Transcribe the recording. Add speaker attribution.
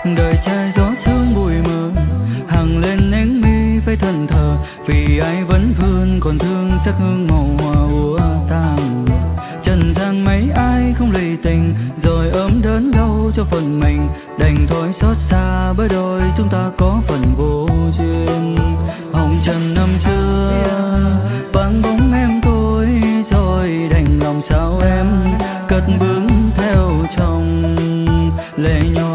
Speaker 1: đời trai gió sương bụi mờ hằng lên nén mi phải thân thờ vì ai vẫn vương còn thương sắc hương màu hoa úa tàn. Trần gian mấy ai không lì tình rồi ôm đớn đau cho phần mình đành thôi xót xa bởi đôi chúng ta có phần vô duyên. Hồng trần năm xưa vắng bóng em tôi rồi đành lòng sao em cất bước theo chồng lệ nhỏ